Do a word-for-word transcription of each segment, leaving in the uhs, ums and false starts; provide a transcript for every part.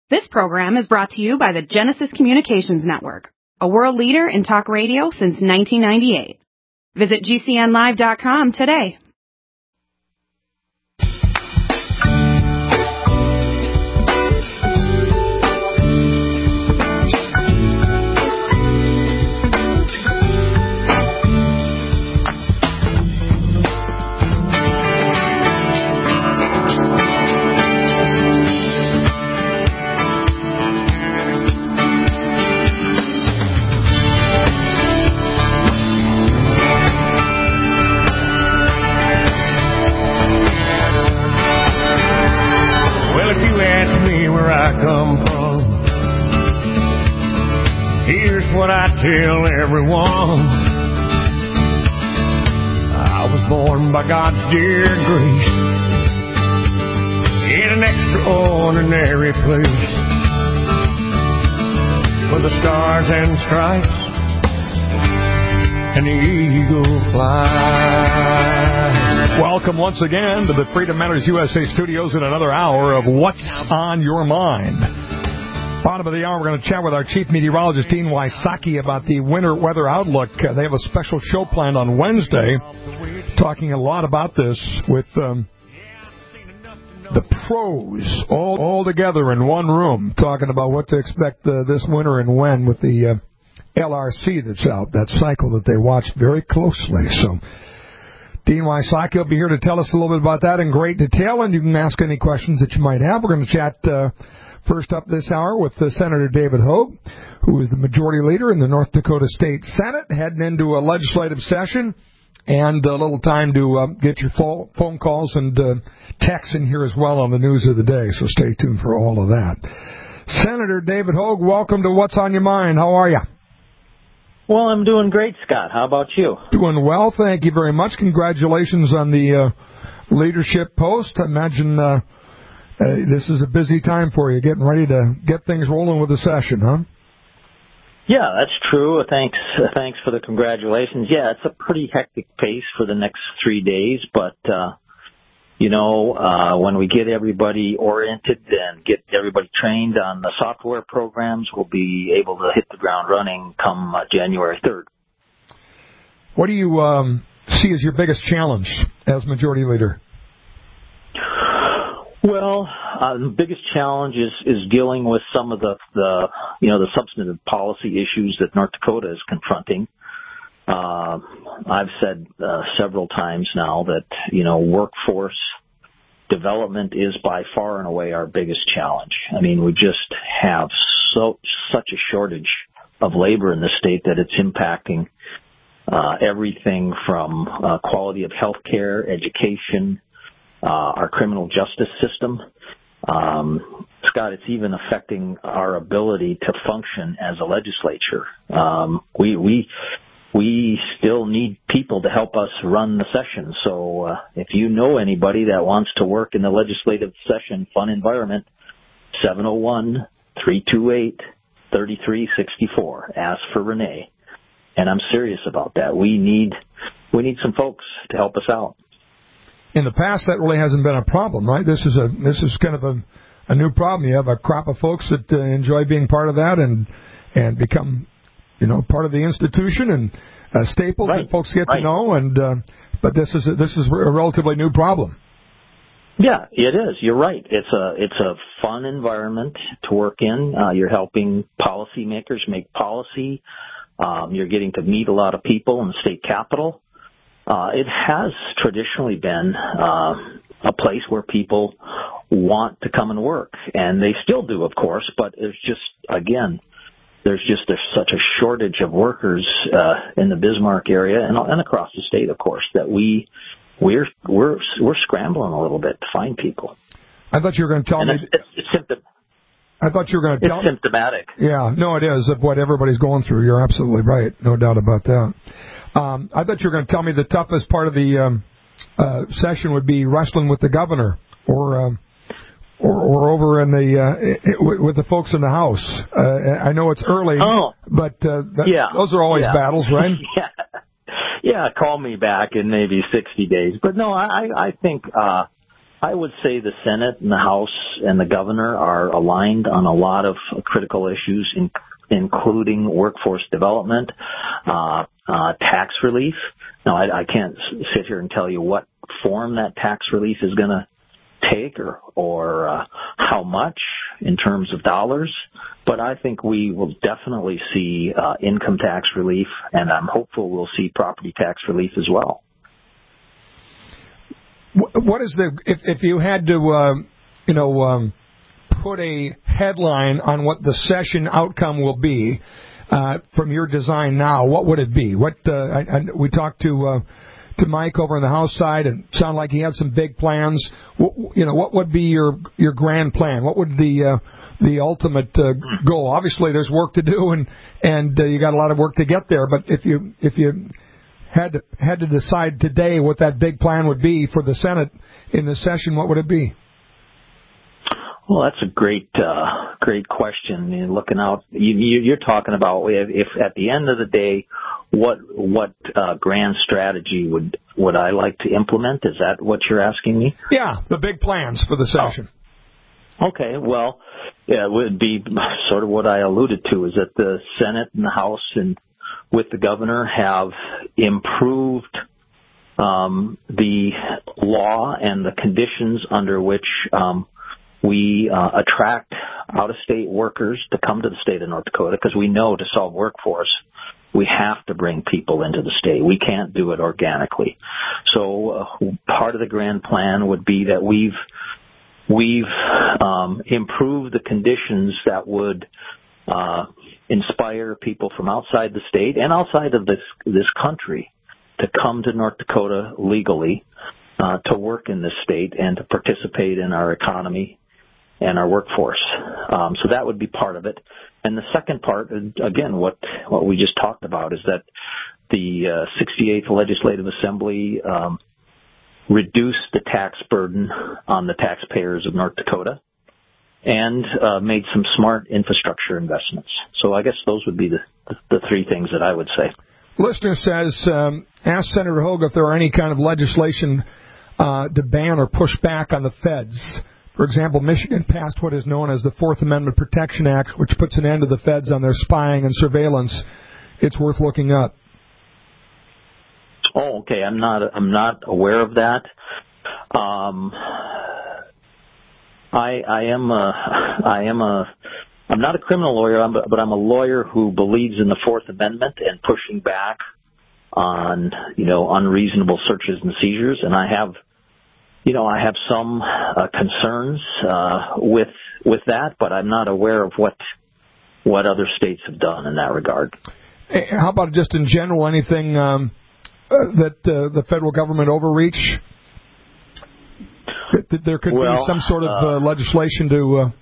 This program is brought to you by the Genesis Communications Network, a world leader in talk radio since nineteen ninety-eight. Visit G C N live dot com today. What I tell everyone, I was born by God's dear grace in an extraordinary place where the stars and stripes and the eagle fly. Welcome once again to the Freedom Matters U S A studios in another hour of What's on Your Mind. Bottom of the hour, we're going to chat with our chief meteorologist, Dean Wysocki, about the winter weather outlook. Uh, they have a special show planned on Wednesday, talking a lot about this with um, the pros all, all together in one room, talking about what to expect uh, this winter and when with the uh, L R C that's out, that cycle that they watch very closely. So Dean Wysocki will be here to tell us a little bit about that in great detail, and you can ask any questions that you might have. We're going to chat uh, first up this hour with uh, Senator David Hogue, who is the majority leader in the North Dakota State Senate, heading into a legislative session, and a little time to uh, get your phone calls and uh, texts in here as well on the news of the day, so stay tuned for all of that. Senator David Hogue, welcome to What's on Your Mind. How are you? Well, I'm doing great, Scott. How about you? Doing well, thank you very much. Congratulations on the uh, leadership post. I imagine uh, uh, this is a busy time for you, getting ready to get things rolling with the session, huh? Yeah, that's true. Thanks thanks for the congratulations. Yeah, it's a pretty hectic pace for the next three days, but, uh, you know, uh, when we get everybody oriented and get everybody trained on the software programs, we'll be able to hit the ground running come uh, January third. What do you um, see as your biggest challenge as majority leader? Well, uh, the biggest challenge is, is dealing with some of the, the, you know, the substantive policy issues that North Dakota is confronting. Uh, I've said uh, several times now that, you know, workforce development is by far and away our biggest challenge. I mean, we just have so such a shortage of labor in the state that it's impacting uh, everything from uh, quality of health care, education, uh, our criminal justice system. Um, Scott, it's even affecting our ability to function as a legislature. Um, we, we, we still need people to help us run the session. So, uh, if you know anybody that wants to work in the legislative session fun environment, seven oh one, three two eight, three three six four. Ask for Renee. And I'm serious about that. We need, we need some folks to help us out. In the past, that really hasn't been a problem, right? This is a this is kind of a, a new problem. You have a crop of folks that uh, enjoy being part of that and and become, you know, part of the institution and a staple right. that folks get right. to know. And uh, but this is a, this is a relatively new problem. Yeah, it is. You're right. It's a it's a fun environment to work in. Uh, you're helping policymakers make policy. Um, you're getting to meet a lot of people in the state capitol. Uh, it has traditionally been uh, a place where people want to come and work, and they still do, of course, but it's just, again, there's just there's such a shortage of workers uh, in the Bismarck area and, and across the state, of course, that we, we're we're we're scrambling a little bit to find people. I thought you were going to tell and me... It's, it's, it's symptom- I thought you were going to tell It's symptomatic. Yeah, no, it is, of what everybody's going through. You're absolutely right. No doubt about that. Um, I thought you were going to tell me the toughest part of the um, uh, session would be wrestling with the governor or um, or, or over in the uh, it, with the folks in the House. Uh, I know it's early, oh, but uh, that, yeah, those are always yeah. battles, right? yeah. yeah, call me back in maybe sixty days. But no, I, I think, uh, I would say the Senate and the House and the governor are aligned on a lot of critical issues, in, including workforce development, uh, uh, tax relief. Now, I, I can't sit here and tell you what form that tax relief is going to take or, or uh, how much in terms of dollars, but I think we will definitely see uh, income tax relief, and I'm hopeful we'll see property tax relief as well. What is the, if, if you had to, uh, you know, um, put a headline on what the session outcome will be uh, from your design now, what would it be? What uh, I, I, we talked to uh, to Mike over on the House side, and it sounded like he had some big plans. What, you know, what would be your your grand plan? What would the uh, the ultimate uh, goal? Obviously, there's work to do, and and uh, you got a lot of work to get there. But if you if you had to had to decide today what that big plan would be for the Senate in this session, what would it be? Well, that's a great, uh, great question. You're looking out, you, you're talking about if, if at the end of the day, what what uh, grand strategy would would I like to implement? Is that what you're asking me? Yeah, the big plans for the session. Oh. Okay, well, yeah, it would be sort of what I alluded to, is that the Senate and the House and with the governor have improved um, the law and the conditions under which um, we uh, attract out-of-state workers to come to the state of North Dakota, because we know to solve workforce, we have to bring people into the state. We can't do it organically. So uh, part of the grand plan would be that we've we've um, improved the conditions that would uh, inspire people from outside the state and outside of this this country to come to North Dakota legally uh, to work in this state and to participate in our economy and our workforce. Um, so that would be part of it. And the second part, again, what what we just talked about, is that the uh, sixty-eighth Legislative Assembly um, reduced the tax burden on the taxpayers of North Dakota and uh, made some smart infrastructure investments. So I guess those would be the, the, the three things that I would say. Listener says, um, ask Senator Hogue if there are any kind of legislation uh, to ban or push back on the feds. For example, Michigan passed what is known as the Fourth Amendment Protection Act, which puts an end to the feds on their spying and surveillance. It's worth looking up. Oh, okay. I'm not. I'm not aware of that. Um, I, I am. A, I am a. I'm not a criminal lawyer, but I'm a lawyer who believes in the Fourth Amendment and pushing back on, you know, unreasonable searches and seizures. And I have, you know, I have some uh, concerns uh, with with that, but I'm not aware of what what other states have done in that regard. How about just in general, anything um, uh, that uh, the federal government overreach? That there could well, be some sort of uh, uh, legislation to. Uh...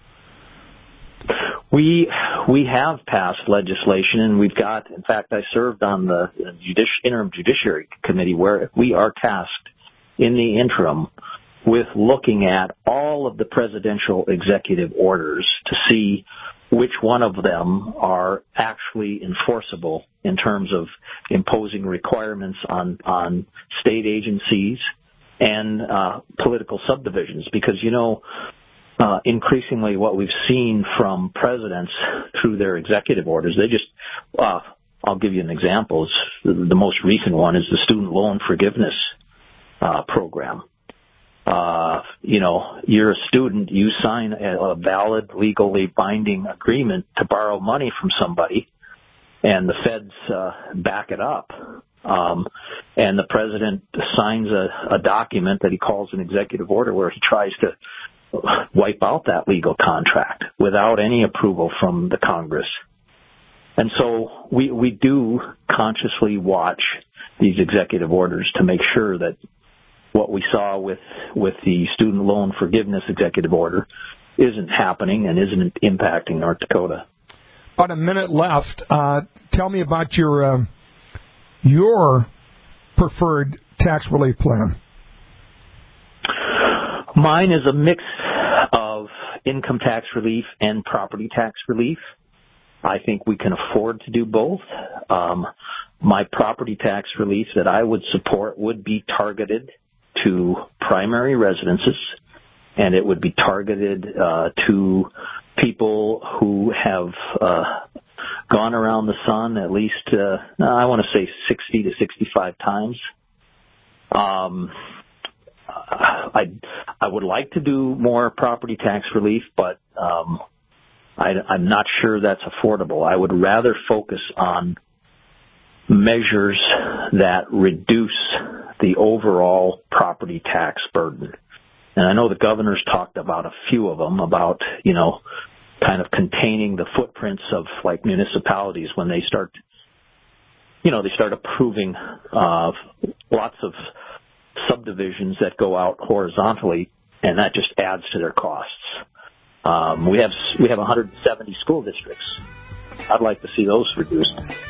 We we have passed legislation, and we've got. In fact, I served on the judici- interim judiciary committee, where we are tasked in the interim with looking at all of the presidential executive orders to see which one of them are actually enforceable in terms of imposing requirements on, on state agencies and uh, political subdivisions. Because, you know, uh, increasingly what we've seen from presidents through their executive orders, they just, uh, I'll give you an example. It's, the most recent one is the student loan forgiveness uh, program. Uh, you know, you're a student, you sign a, a valid, legally binding agreement to borrow money from somebody, and the feds uh, back it up. Um, and the president signs a, a document that he calls an executive order where he tries to wipe out that legal contract without any approval from the Congress. And so we, we do consciously watch these executive orders to make sure that what we saw with, with the student loan forgiveness executive order isn't happening and isn't impacting North Dakota. About a minute left. Uh, tell me about your um, your preferred tax relief plan. Mine is a mix of income tax relief and property tax relief. I think we can afford to do both. Um, my property tax relief that I would support would be targeted to primary residences and it would be targeted uh, to people who have uh, gone around the sun at least, uh, I want to say sixty to sixty-five times. Um, I I would like to do more property tax relief, but um, I, I'm not sure that's affordable. I would rather focus on measures that reduce the overall property tax burden. And I know the governor's talked about a few of them, about, you know, kind of containing the footprints of like municipalities when they start, you know, they start approving uh, lots of subdivisions that go out horizontally, and that just adds to their costs. Um, we have we have one hundred seventy school districts. I'd like to see those reduced.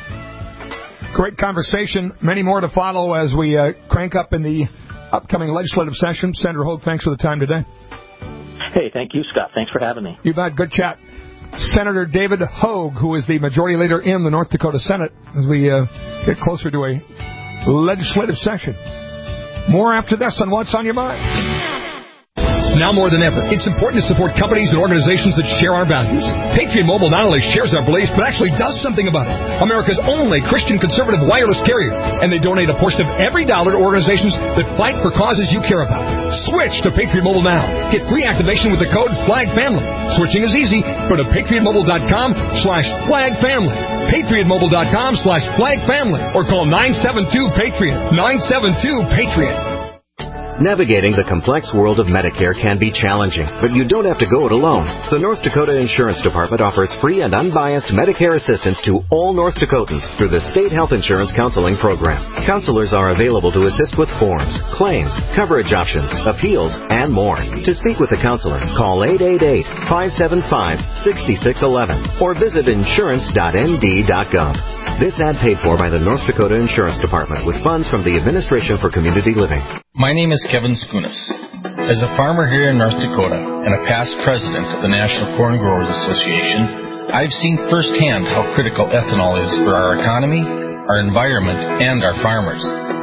Great conversation. Many more to follow as we uh, crank up in the upcoming legislative session. Senator Hogue, thanks for the time today. Hey, thank you, Scott. Thanks for having me. You bet. Good chat. Senator David Hogue, who is the majority leader in the North Dakota Senate, as we uh, get closer to a legislative session. More after this on What's on Your Mind. Now more than ever, it's important to support companies and organizations that share our values. Patriot Mobile not only shares our beliefs, but actually does something about it. America's only Christian conservative wireless carrier. And they donate a portion of every dollar to organizations that fight for causes you care about. Switch to Patriot Mobile now. Get free activation with the code FLAGFAMILY. Switching is easy. Go to patriotmobile.com slash FLAGFAMILY. patriotmobile.com slash FLAGFAMILY. Or call nine seven two PATRIOT. nine seven two PATRIOT. Navigating the complex world of Medicare can be challenging, but you don't have to go it alone. The North Dakota Insurance Department offers free and unbiased Medicare assistance to all North Dakotans through the State Health Insurance Counseling Program. Counselors are available to assist with forms, claims, coverage options, appeals, and more. To speak with a counselor, call eight eight eight, five seven five, six six one one or visit insurance dot n d dot gov. This ad paid for by the North Dakota Insurance Department with funds from the Administration for Community Living. My name is Kevin Skunas. As a farmer here in North Dakota and a past president of the National Corn Growers Association, I've seen firsthand how critical ethanol is for our economy, our environment, and our farmers.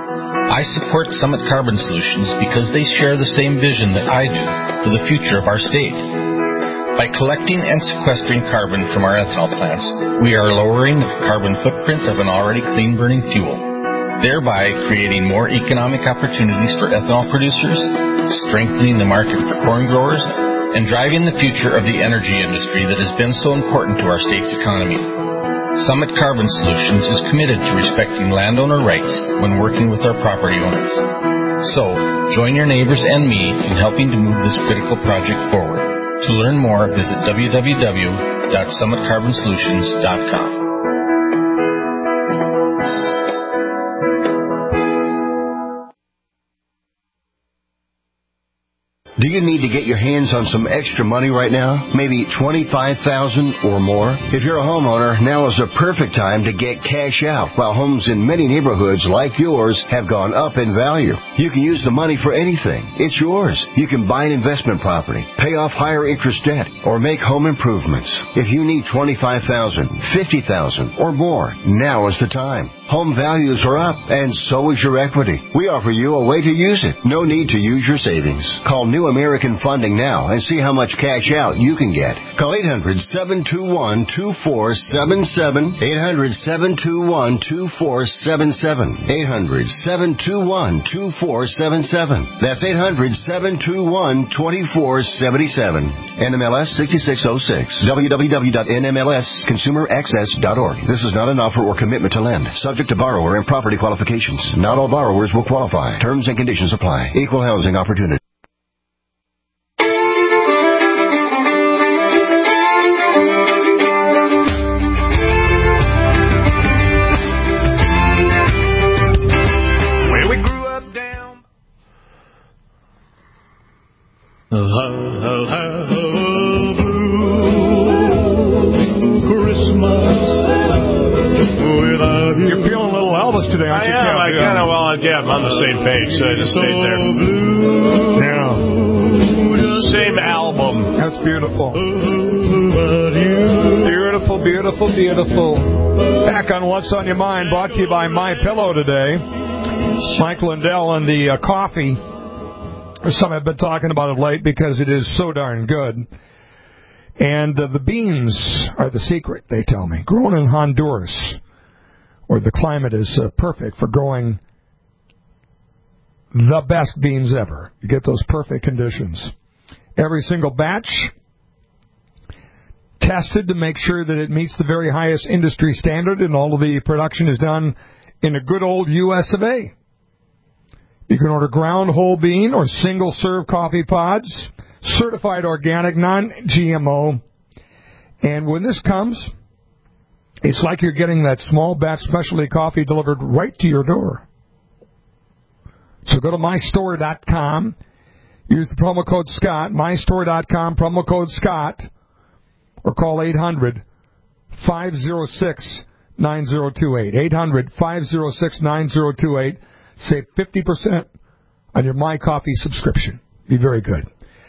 I support Summit Carbon Solutions because they share the same vision that I do for the future of our state. By collecting and sequestering carbon from our ethanol plants, we are lowering the carbon footprint of an already clean-burning fuel, thereby creating more economic opportunities for ethanol producers, strengthening the market for corn growers, and driving the future of the energy industry that has been so important to our state's economy. Summit Carbon Solutions is committed to respecting landowner rights when working with our property owners. So, join your neighbors and me in helping to move this critical project forward. To learn more, visit w w w dot summit carbon solutions dot com. Do you need to get your hands on some extra money right now? Maybe twenty-five thousand dollars or more? If you're a homeowner, now is the perfect time to get cash out while homes in many neighborhoods like yours have gone up in value. You can use the money for anything. It's yours. You can buy an investment property, pay off higher interest debt, or make home improvements. If you need twenty-five thousand dollars, fifty thousand dollars or more, now is the time. Home values are up, and so is your equity. We offer you a way to use it. No need to use your savings. Call New American Funding now and see how much cash out you can get. Call eight hundred, seven two one, two four seven seven, eight hundred, seven two one, two four seven seven, eight hundred, seven two one, two four seven seven. That's eight hundred, seven two one, two four seven seven. N M L S sixty-six oh six. w w w dot n m l s consumer access dot org. This is not an offer or commitment to lend. Subject to borrower and property qualifications. Not all borrowers will qualify. Terms and conditions apply. Equal housing opportunity. I'll have a blue Christmas without you. You're feeling a little Elvis today, aren't I you? am. I kind of, well, yeah, I'm on the same page, so I just stayed there. Yeah. Same album. That's beautiful. Beautiful, beautiful, beautiful. Back on What's on Your Mind, brought to you by My Pillow today. Mike Lindell and the uh, coffee. Some have been talking about it late because it is so darn good. And uh, the beans are the secret, they tell me. Grown in Honduras, where the climate is uh, perfect for growing the best beans ever. You get those perfect conditions. Every single batch tested to make sure that it meets the very highest industry standard, and all of the production is done in a good old U S of A. You can order ground whole bean or single-serve coffee pods, certified organic, non-G M O. And when this comes, it's like you're getting that small batch specialty coffee delivered right to your door. So go to my store dot com, use the promo code Scott, my store dot com, promo code Scott, or call eight hundred, five oh six, nine oh two eight. eight hundred, five oh six, nine oh two eight. Save fifty percent on your My Coffee subscription. Be very good.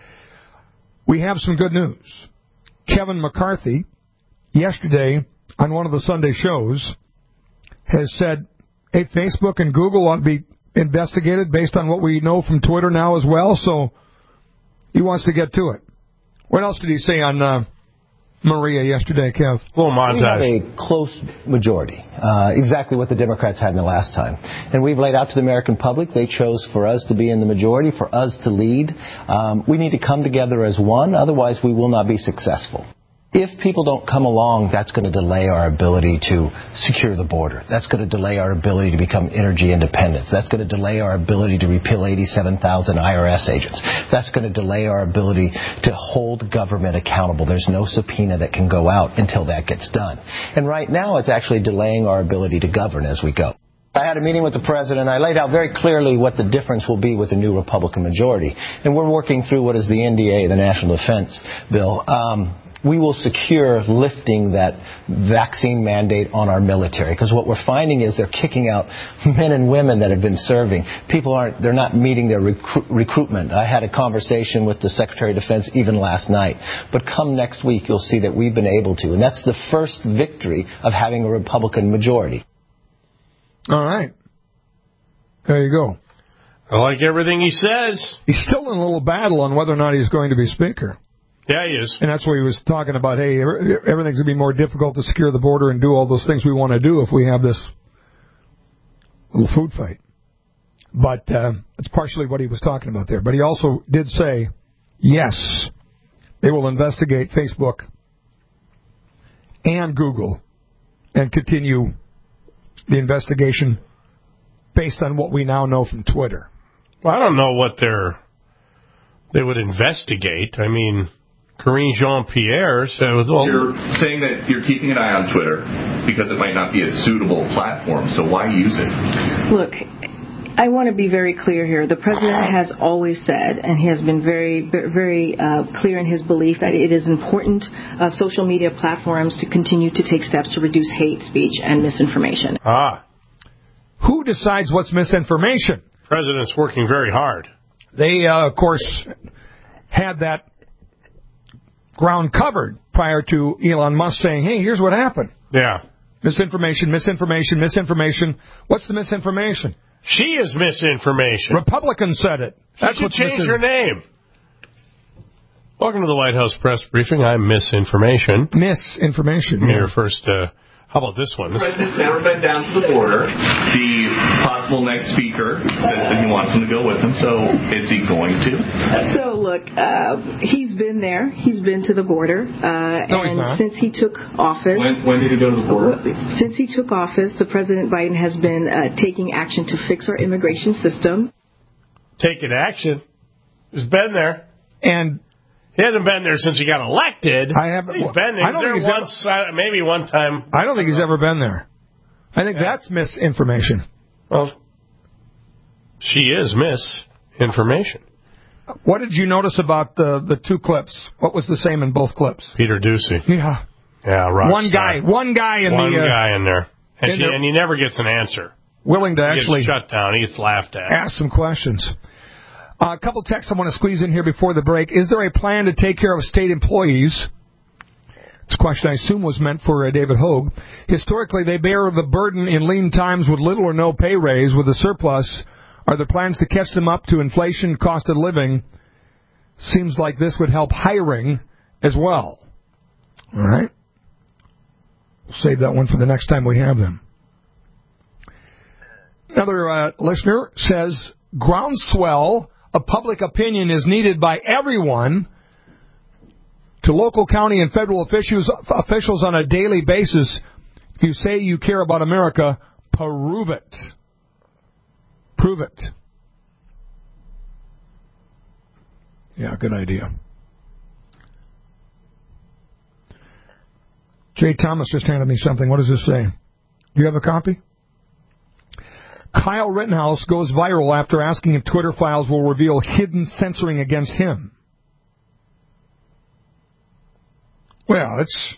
We have some good news. Kevin McCarthy, yesterday on one of the Sunday shows, has said, hey, Facebook and Google ought to be investigated based on what we know from Twitter now as well, so he wants to get to it. What else did he say on uh, Maria yesterday, Kev? A little montage. We have a close majority, uh, exactly what the Democrats had in the last time. And we've laid out to the American public, they chose for us to be in the majority, for us to lead. Um, we need to come together as one, otherwise we will not be successful. If people don't come along, that's going to delay our ability to secure the border. That's going to delay our ability to become energy independent. That's going to delay our ability to repeal eighty-seven thousand I R S agents. That's going to delay our ability to hold government accountable. There's no subpoena that can go out until that gets done. And right now, it's actually delaying our ability to govern as we go. I had a meeting with the president. I laid out very clearly what the difference will be with the new Republican majority. And we're working through what is the N D A, the National Defense Bill. Um, we will secure lifting that vaccine mandate on our military, because what we're finding is they're kicking out men and women that have been serving. People aren't, they're not meeting their recru- recruitment. I had a conversation with the Secretary of Defense even last night. But come next week, you'll see that we've been able to. And that's the first victory of having a Republican majority. All right. There you go. I like everything he says. He's still in a little battle on whether or not he's going to be Speaker. Yeah, he is. And that's where he was talking about, hey, everything's going to be more difficult to secure the border and do all those things we want to do if we have this little food fight. But uh, it's partially what he was talking about there. But he also did say, yes, they will investigate Facebook and Google and continue the investigation based on what we now know from Twitter. Well, I don't know what they're, they would investigate. I mean, Karine Jean-Pierre said... Well, you're saying that you're keeping an eye on Twitter because it might not be a suitable platform, so why use it? Look, I want to be very clear here. The president has always said, and he has been very, very uh, clear in his belief that it is important of social media platforms to continue to take steps to reduce hate speech and misinformation. Ah. Who decides what's misinformation? The president's working very hard. They, uh, of course, had that ground covered prior to Elon Musk saying, hey, here's what happened. Yeah. Misinformation, misinformation, misinformation. What's the misinformation? She is misinformation. Republicans said it. That's what changed misin- her name. Welcome to the White House press briefing. I'm Misinformation. Misinformation. Yeah. Your first... Uh, How about this one? The president's never been down to the border. The possible next speaker says that he wants him to go with him, so is he going to? So, look, uh, he's been there. He's been to the border. Uh, no, and he's not. Since he took office... When, when did he go to the border? Since he took office, the President Biden has been uh, taking action to fix our immigration system. Taking action? He's been there. And... He hasn't been there since he got elected. I haven't. He's been there. I don't there think he's once, ever, uh, maybe one time. I don't think he's ever been there. I think yeah. that's misinformation. Well, she is misinformation. What did you notice about the the two clips? What was the same in both clips? Peter Ducey. Yeah. Yeah, rock One star. guy. One guy in one the... One uh, guy in there. And, in she, there. and he never gets an answer. Willing to he actually... gets shut down. He gets laughed at. Ask some questions. Uh, a couple texts I want to squeeze in here before the break. Is there a plan to take care of state employees? This question, I assume, was meant for uh, David Hogue. Historically, they bear the burden in lean times with little or no pay raise. With a surplus, Are there plans to catch them up to inflation, cost of living? Seems like this would help hiring as well. All right? We'll save that one for the next time we have them. Another uh, listener says, groundswell of public opinion is needed by everyone to local, county, and federal officials, officials on a daily basis. If you say you care about America, prove it. Prove it. Yeah, good idea. Jay Thomas just handed me something. What does this say? Do you have a copy? Kyle Rittenhouse goes viral after asking if Twitter files will reveal hidden censoring against him. Well, it's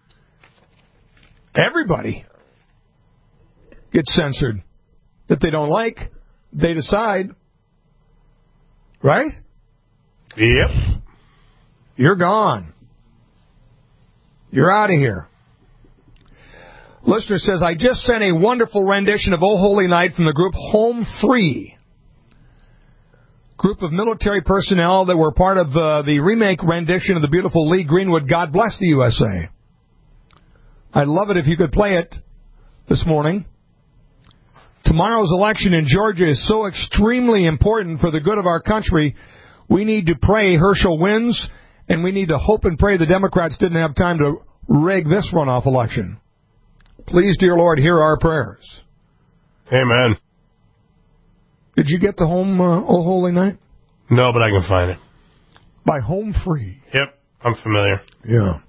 everybody gets censored that they don't like. They decide, right? Yep. You're gone. You're out of here. Listener says, I just sent a wonderful rendition of Oh Holy Night from the group Home Free. Group of military personnel that were part of uh, the remake rendition of the beautiful Lee Greenwood, God Bless the U S A. I'd love it if you could play it this morning. Tomorrow's election in Georgia is so extremely important for the good of our country. We need to pray Herschel wins, and we need to hope and pray the Democrats didn't have time to rig this runoff election. Please, dear Lord, hear our prayers. Amen. Did you get the home, uh, Oh Holy Night? No, but I can find it. By Home Free. Yep, I'm familiar. Yeah.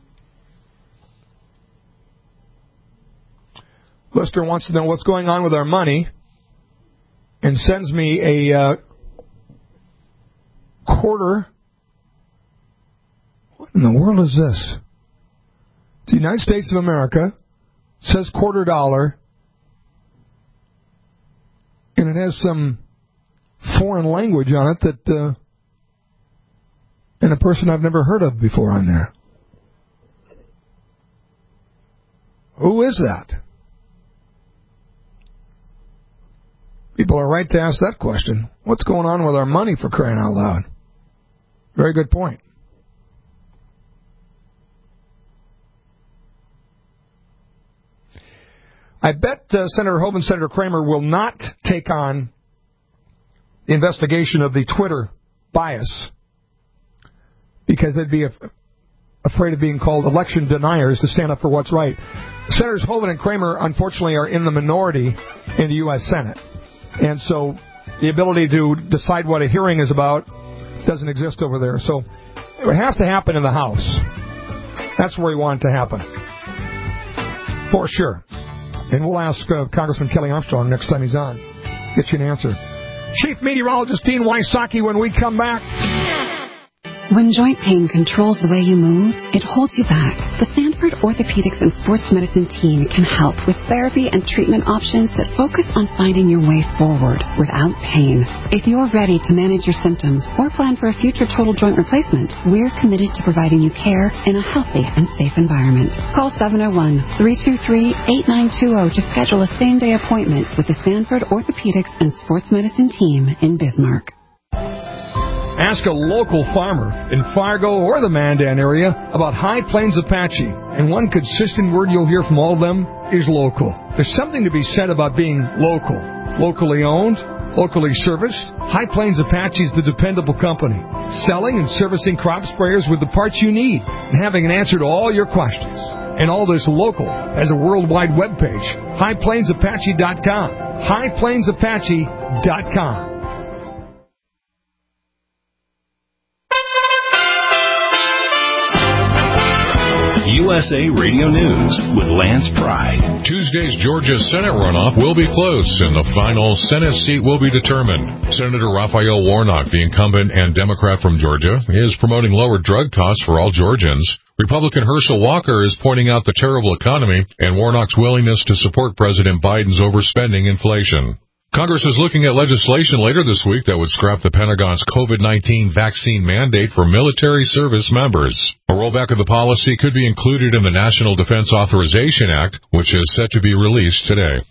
Lister wants to know what's going on with our money and sends me a uh, quarter. What in the world is this? The United States of America says quarter dollar, and it has some foreign language on it that, uh, and a person I've never heard of before on there. Who is that? People are right to ask that question. What's going on with our money, for crying out loud? Very good point. I bet uh, Senator Hoeven and Senator Kramer will not take on the investigation of the Twitter bias because they'd be af- afraid of being called election deniers to stand up for what's right. Senators Hoeven and Kramer, unfortunately, are in the minority in the U S Senate. And so the ability to decide what a hearing is about doesn't exist over there. So it would have to happen in the House. That's where we want it to happen. For sure. And we'll ask uh, Congressman Kelly Armstrong next time he's on. Get you an answer. Chief Meteorologist Dean Wysocki when we come back. When joint pain controls the way you move, it holds you back. The Sanford Orthopedics and Sports Medicine team can help with therapy and treatment options that focus on finding your way forward without pain. If you're ready to manage your symptoms or plan for a future total joint replacement, we're committed to providing you care in a healthy and safe environment. Call seven oh one, three two three, eight nine two zero to schedule a same-day appointment with the Sanford Orthopedics and Sports Medicine team in Bismarck. Ask a local farmer in Fargo or the Mandan area about High Plains Apache, and one consistent word you'll hear from all of them is local. There's something to be said about being local. Locally owned, locally serviced, High Plains Apache is the dependable company, selling and servicing crop sprayers with the parts you need and having an answer to all your questions. And all this local has a worldwide web page, high plains apache dot com, high plains apache dot com. U S A Radio News with Lance Pride. Tuesday's Georgia Senate runoff will be close, and the final Senate seat will be determined. Senator Raphael Warnock, the incumbent and Democrat from Georgia, is promoting lower drug costs for all Georgians. Republican Herschel Walker is pointing out the terrible economy and Warnock's willingness to support President Biden's overspending inflation. Congress is looking at legislation later this week that would scrap the Pentagon's COVID nineteen vaccine mandate for military service members. A rollback of the policy could be included in the National Defense Authorization Act, which is set to be released today.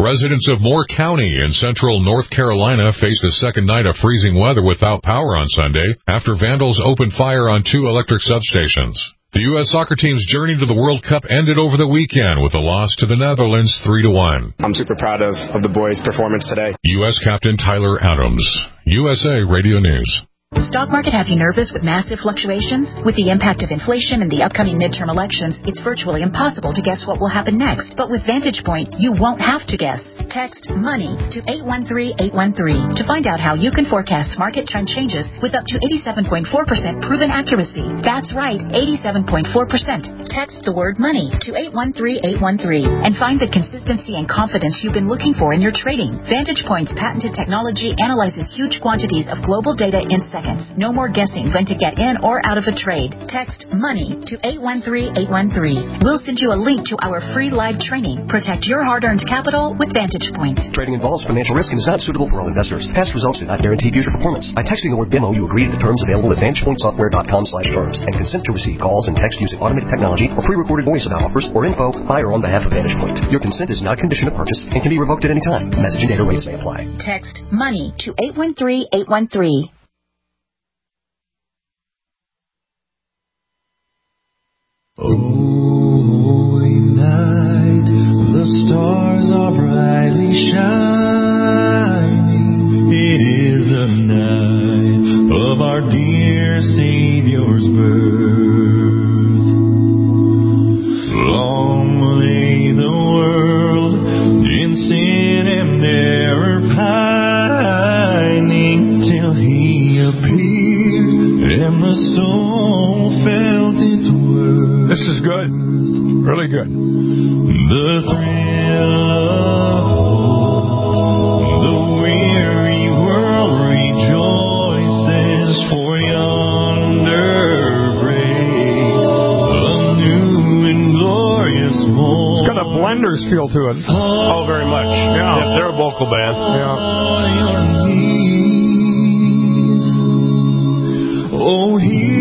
Residents of Moore County in central North Carolina faced a second night of freezing weather without power on Sunday after vandals opened fire on two electric substations. The U S soccer team's journey to the World Cup ended over the weekend with a loss to the Netherlands three to one. I'm super proud of, of the boys' performance today. U S Captain Tyler Adams, U S A Radio News. Stock market have you nervous with massive fluctuations? With the impact of inflation and the upcoming midterm elections, it's virtually impossible to guess what will happen next. But with Vantage Point, you won't have to guess. Text MONEY to eight one three eight one three to find out how you can forecast market trend changes with up to eighty-seven point four percent proven accuracy. That's right, eighty-seven point four percent. Text the word MONEY to eight one three eight one three and find the consistency and confidence you've been looking for in your trading. Vantage Point's patented technology analyzes huge quantities of global data in seconds. No more guessing when to get in or out of a trade. Text MONEY to eight one three eight one three. We'll send you a link to our free live training. Protect your hard-earned capital with Vantage Point. Trading involves financial risk and is not suitable for all investors. Past results do not guarantee future performance. By texting the word demo, you agree to the terms available at vantagepointsoftware.com slash terms and consent to receive calls and text using automated technology or pre-recorded voice about offers or info by or on behalf of Vantage Point. Your consent is not a condition of purchase and can be revoked at any time. Message and data rates may apply. Text MONEY to eight one three eight one three. Holy night, the stars are brightly shining. It is the night of our dear Savior's birth. Long lay the world in sin and error pining till He appeared and the soul felt His word. This is good. Really good. The thrill of hope, the weary world rejoices, for yonder breaks a new and glorious morn. It's got a Blenders feel to it. Oh, very much. Yeah, yeah, they're a vocal band. Yeah. Oh, he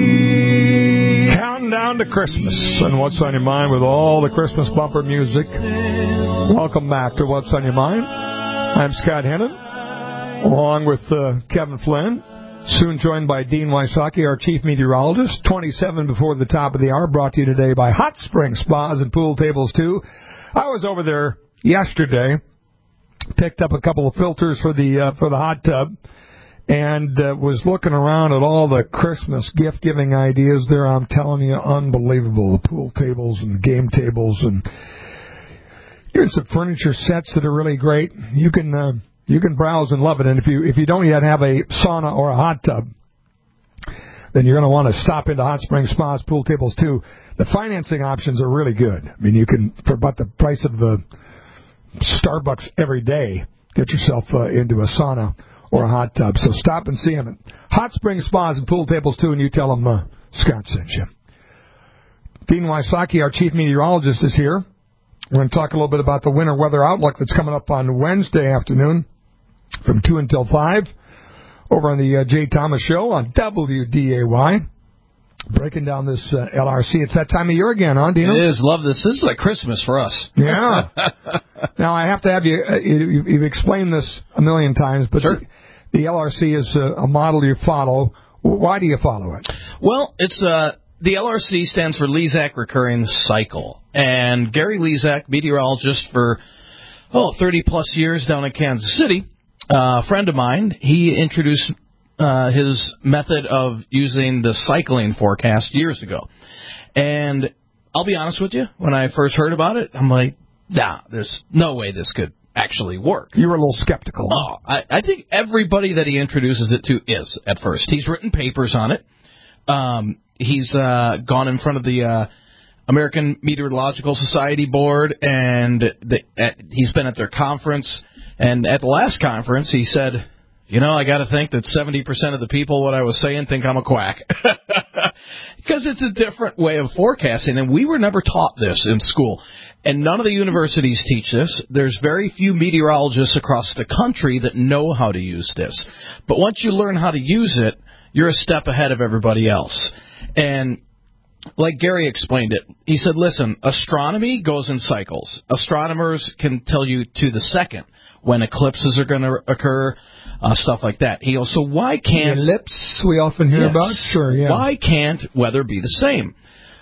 down to Christmas and What's on Your Mind with all the Christmas bumper music. Welcome back to What's on Your Mind. I'm Scott Hennon, along with uh, Kevin Flynn, soon joined by Dean Wysocki, our chief meteorologist. twenty-seven before the top of the hour, brought to you today by Hot Spring Spas and Pool Tables, too. I was over there yesterday, picked up a couple of filters for the uh, for the hot tub, and uh, was looking around at all the Christmas gift-giving ideas there. I'm telling you, unbelievable. The pool tables and game tables, and even some furniture sets that are really great. You can uh, you can browse and love it. And if you if you don't yet have a sauna or a hot tub, then you're going to want to stop into Hot Spring Spas, Pool Tables, too. The financing options are really good. I mean, you can, for about the price of the Starbucks every day, get yourself uh, into a sauna or a hot tub. So stop and see them at Hot Spring Spas and Pool Tables, too, and you tell them uh, Scott sent you. Dean Wysocki, our chief meteorologist, is here. We're going to talk a little bit about the winter weather outlook that's coming up on Wednesday afternoon from two until five over on the uh, Jay Thomas Show on W D A Y. Breaking down this uh, L R C. It's that time of year again, huh, Dino? It is. Love this. This is like Christmas for us. Yeah. Now, I have to have you, uh, you, you've explained this a million times, but sure. the, the L R C is a, a model you follow. Why do you follow it? Well, it's uh, the L R C stands for Lezak Recurring Cycle. And Gary Lezak, meteorologist for, oh, thirty-plus years down in Kansas City, uh, a friend of mine, he introduced uh, his method of using the cycling forecast years ago. And I'll be honest with you, when I first heard about it, I'm like, nah, there's no way this could actually work. You were a little skeptical. Oh, I, I think everybody that he introduces it to is at first. He's written papers on it. Um, he's uh, gone in front of the uh, American Meteorological Society board, and the, at, he's been at their conference. And at the last conference, he said, you know, I got to think that seventy percent of the people, what I was saying, think I'm a quack. Because it's a different way of forecasting, and we were never taught this in school. And none of the universities teach this. There's very few meteorologists across the country that know how to use this. But once you learn how to use it, you're a step ahead of everybody else. And like Gary explained it, he said, listen, astronomy goes in cycles. Astronomers can tell you to the second when eclipses are going to occur, uh, stuff like that. He goes, so why can't... The ellipse we often hear yes, about? Sure, yeah. Why can't weather be the same?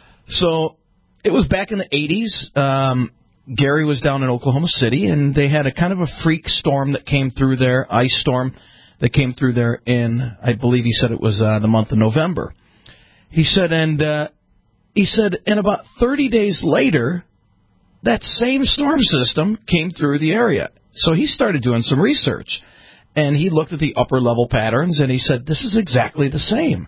So it was back in the eighties. Um, Gary was down in Oklahoma City, and they had a kind of a freak storm that came through there, ice storm that came through there in, I believe he said it was uh, the month of November. He said, and... Uh, He said, and about thirty days later, that same storm system came through the area. So he started doing some research, and he looked at the upper level patterns, and he said, this is exactly the same.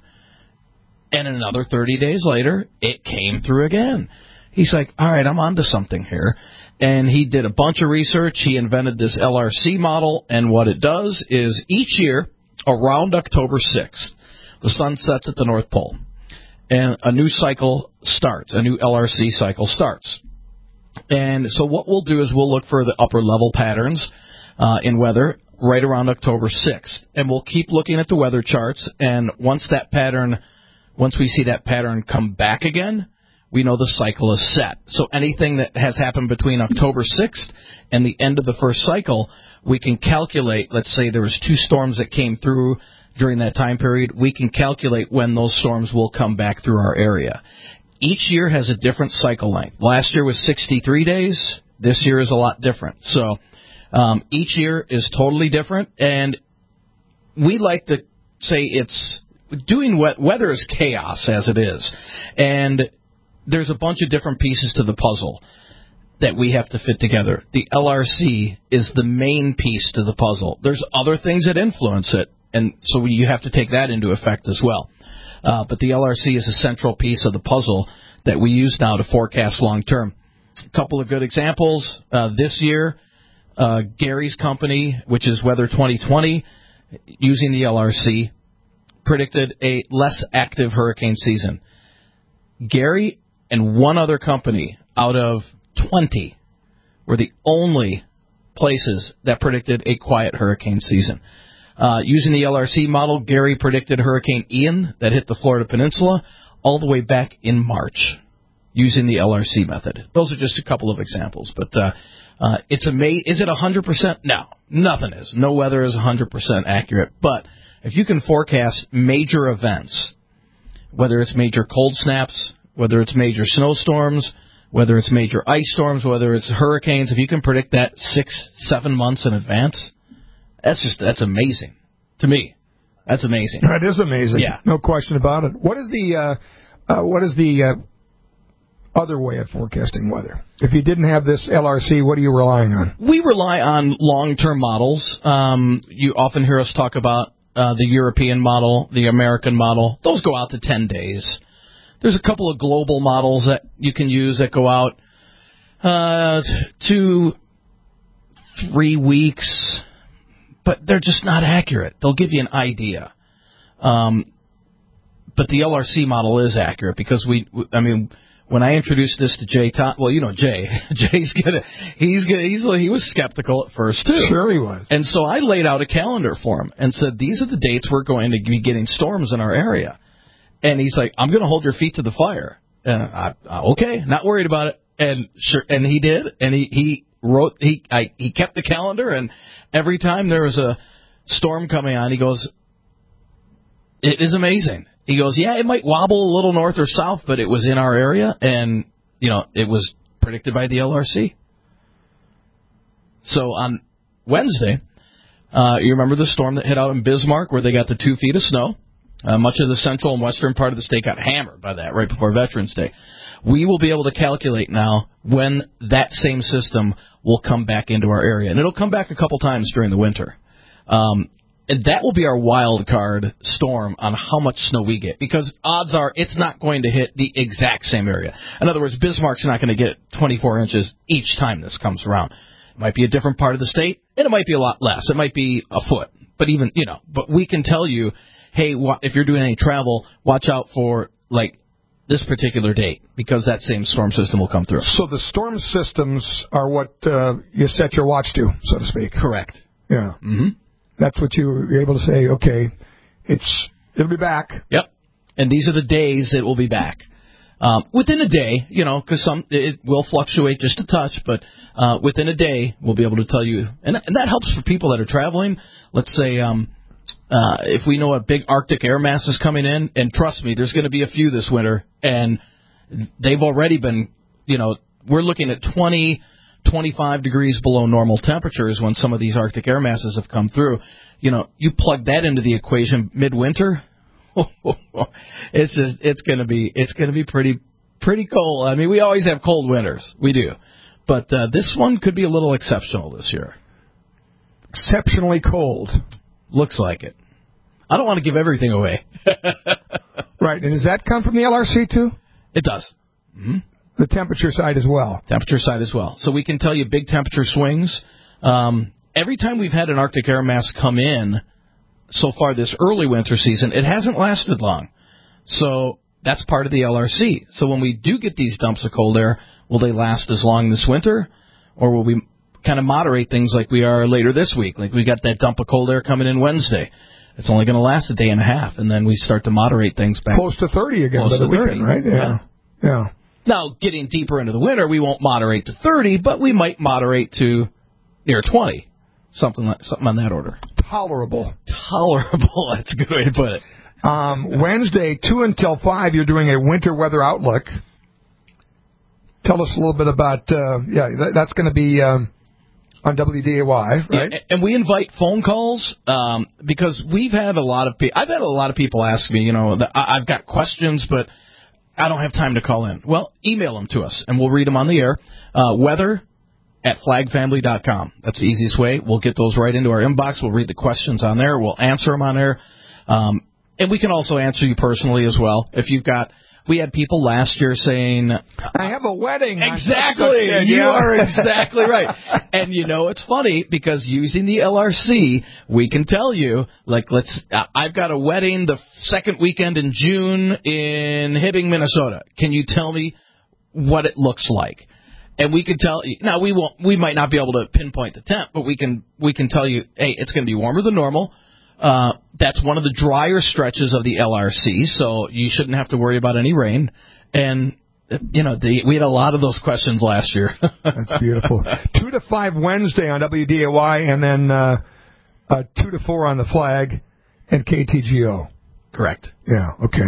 And another thirty days later, it came through again. He's like, all right, I'm onto something here. And he did a bunch of research. He invented this L R C model, and what it does is each year, around October sixth, the sun sets at the North Pole. And a new cycle starts, a new L R C cycle starts. And so what we'll do is we'll look for the upper level patterns uh, in weather right around October sixth. And we'll keep looking at the weather charts, and once that pattern, once we see that pattern come back again, we know the cycle is set. So anything that has happened between October sixth and the end of the first cycle, we can calculate, let's say there was two storms that came through during that time period, we can calculate when those storms will come back through our area. Each year has a different cycle length. Last year was sixty-three days. This year is a lot different. So um, each year is totally different, and we like to say it's doing wet, weather is chaos as it is, and there's a bunch of different pieces to the puzzle that we have to fit together. The L R C is the main piece to the puzzle. There's other things that influence it, and so you have to take that into effect as well. Uh, but the L R C is a central piece of the puzzle that we use now to forecast long term. A couple of good examples. Uh, this year, uh, Gary's company, which is Weather twenty twenty, using the L R C, predicted a less active hurricane season. Gary and one other company out of twenty were the only places that predicted a quiet hurricane season. Uh, using the L R C model, Gary predicted Hurricane Ian that hit the Florida Peninsula all the way back in March using the L R C method. Those are just a couple of examples. But uh, uh, it's ama- is it one hundred percent? No, nothing is. No weather is one hundred percent accurate. But if you can forecast major events, whether it's major cold snaps, whether it's major snowstorms, whether it's major ice storms, whether it's hurricanes, if you can predict that six, seven months in advance, That's just, that's amazing. To me, that's amazing. That is amazing. Yeah. No question about it. What is the, uh, uh, what is the uh, other way of forecasting weather? If you didn't have this L R C, what are you relying on? We rely on long-term models. Um, you often hear us talk about uh, the European model, the American model. Those go out to ten days. There's a couple of global models that you can use that go out uh, to three weeks. But they're just not accurate. They'll give you an idea. Um, but the L R C model is accurate because we, I mean, when I introduced this to Jay Todd, well, you know Jay. Jay's gonna, he's gonna, he's he was skeptical at first too. Sure he was. And so I laid out a calendar for him and said, these are the dates we're going to be getting storms in our area. And he's like, I'm going to hold your feet to the fire. And I, I, okay, not worried about it. And sure, and he did. And he he wrote, he I, he kept the calendar, and every time there was a storm coming on, he goes, it is amazing. He goes, yeah, it might wobble a little north or south, but it was in our area, and, you know, it was predicted by the L R C. So on Wednesday, uh, you remember the storm that hit out in Bismarck where they got the two feet of snow? Uh, much of the central and western part of the state got hammered by that right before Veterans Day. We will be able to calculate now when that same system will come back into our area. And it'll come back a couple times during the winter. Um, and that will be our wild card storm on how much snow we get. Because odds are it's not going to hit the exact same area. In other words, Bismarck's not going to get twenty-four inches each time this comes around. It might be a different part of the state, and it might be a lot less. It might be a foot. But even, you know, but we can tell you, hey, if you're doing any travel, watch out for, like, this particular date, because that same storm system will come through. So the storm systems are what uh, you set your watch to, so to speak. Correct. Yeah. Mm-hmm. That's what you were able to say, okay, it's it'll be back. Yep. And these are the days it will be back. Um, within a day, you know, because some it will fluctuate just a touch, but uh, within a day we'll be able to tell you, and, and that helps for people that are traveling. Let's say um, uh, if we know a big Arctic air mass is coming in, and trust me, there's going to be a few this winter, and they've already been, you know, we're looking at twenty, twenty-five degrees below normal temperatures when some of these Arctic air masses have come through. You know, you plug that into the equation midwinter. it's just it's gonna be it's gonna be pretty pretty cold. I mean, we always have cold winters, we do, but uh, this one could be a little exceptional this year. Exceptionally cold, looks like it. I don't want to give everything away. Right, and does that come from the L R C too? It does. Mm-hmm. The temperature side as well. Temperature side as well. So we can tell you big temperature swings. Um, every time we've had an Arctic air mass come in. So far this early winter season, it hasn't lasted long. So that's part of the L R C. So when we do get these dumps of cold air, will they last as long this winter? Or will we kind of moderate things like we are later this week? Like we got that dump of cold air coming in Wednesday. It's only going to last a day and a half, and then we start to moderate things back. Close to thirty again Close by the to weekend, thirty, right? Yeah. yeah. Yeah. Now, getting deeper into the winter, we won't moderate to thirty, but we might moderate to near twenty. Something like, something on that order. Tolerable. Tolerable. That's a good way to put it. Um, Wednesday, two until five, you're doing a winter weather outlook. Tell us a little bit about, uh, yeah, that, that's going to be um, on W D A Y, right? Yeah, and we invite phone calls um, because we've had a lot of people, I've had a lot of people ask me, you know, that I've got questions, but I don't have time to call in. Well, email them to us, and we'll read them on the air. Uh, weather at flag family dot com. That's the easiest way. We'll get those right into our inbox. We'll read the questions on there. We'll answer them on there. Um, and we can also answer you personally as well. If you've got, we had people last year saying, I have a wedding. Exactly. You are exactly right. And you know, it's funny because using the L R C, we can tell you, like, let's, uh, I've got a wedding the second weekend in June in Hibbing, Minnesota. Can you tell me what it looks like? And we could tell you, now we won't, we might not be able to pinpoint the temp, but we can, we can tell you, hey, it's going to be warmer than normal. Uh, that's one of the drier stretches of the L R C, so you shouldn't have to worry about any rain. And, you know, the, we had a lot of those questions last year. That's beautiful. Two to five Wednesday on W D A Y, and then, uh, uh, two to four on the Flag and K T G O. Correct. Yeah, okay.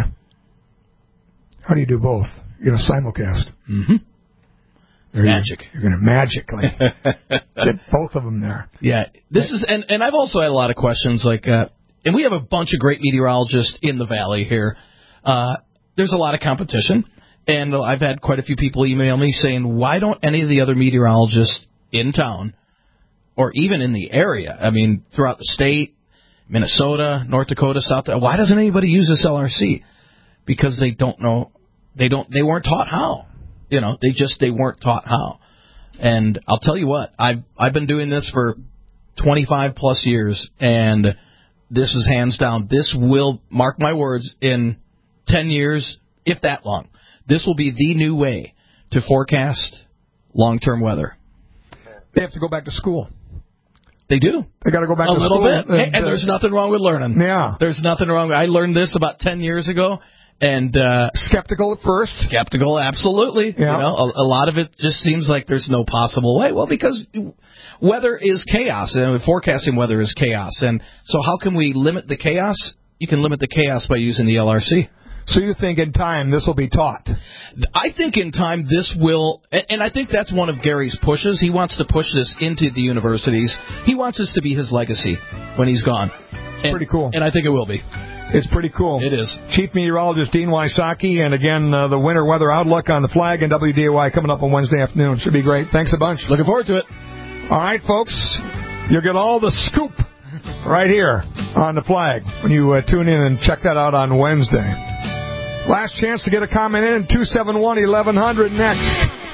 How do you do both? You know, simulcast. Mm-hmm. It's magic. You're going to magically get both of them there. Yeah, this is, and, and I've also had a lot of questions like, uh, and we have a bunch of great meteorologists in the Valley here. Uh, there's a lot of competition, and I've had quite a few people email me saying, why don't any of the other meteorologists in town, or even in the area, I mean, throughout the state, Minnesota, North Dakota, South Dakota, why doesn't anybody use this L R C? Because they don't know, they don't, they weren't taught how. You know, they just, they weren't taught how. And I'll tell you what, I've, I've been doing this for twenty-five plus years, and this is hands down, this will, mark my words, in ten years, if that long, this will be the new way to forecast long-term weather. They have to go back to school. They do. They got to go back a to little school. bit. And, and, and there's nothing wrong with learning. Yeah. There's nothing wrong with, I learned this about ten years ago. And uh, skeptical at first. Skeptical, absolutely. Yeah. You know, a, a lot of it just seems like there's no possible way. Well, because weather is chaos, and forecasting weather is chaos. And so, how can we limit the chaos? You can limit the chaos by using the L R C. So you think in time this will be taught? I think in time this will, and I think that's one of Gary's pushes. He wants to push this into the universities. He wants this to be his legacy when he's gone. It's and, pretty cool. And I think it will be. It's pretty cool. It is. Chief Meteorologist Dean Wysocki, and again, uh, the winter weather outlook on the Flag and W D A Y coming up on Wednesday afternoon. Should be great. Thanks a bunch. Looking forward to it. All right, folks, you'll get all the scoop right here on the Flag when you uh, tune in and check that out on Wednesday. Last chance to get a comment in, two seven one, eleven hundred next.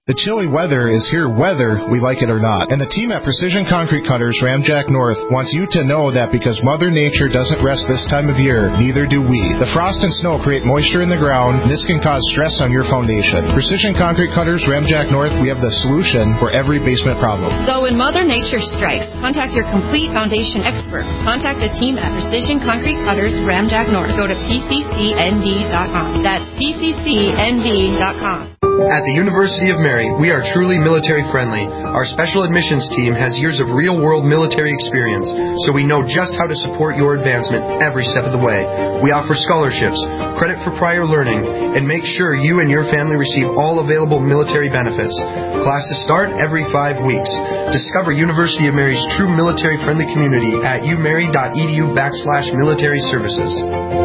The chilly weather is here whether we like it or not. And the team at Precision Concrete Cutters Ramjack North wants you to know that because Mother Nature doesn't rest this time of year, neither do we. The frost and snow create moisture in the ground, and this can cause stress on your foundation. Precision Concrete Cutters Ramjack North, we have the solution for every basement problem. So when Mother Nature strikes, contact your complete foundation expert. Contact the team at Precision Concrete Cutters Ramjack North. Go to P C C N D dot com. That's P C C N D dot com. At the University of Mary, we are truly military-friendly. Our special admissions team has years of real-world military experience, so we know just how to support your advancement every step of the way. We offer scholarships, credit for prior learning, and make sure you and your family receive all available military benefits. Classes start every five weeks. Discover University of Mary's true military-friendly community at umary.edu backslash military services.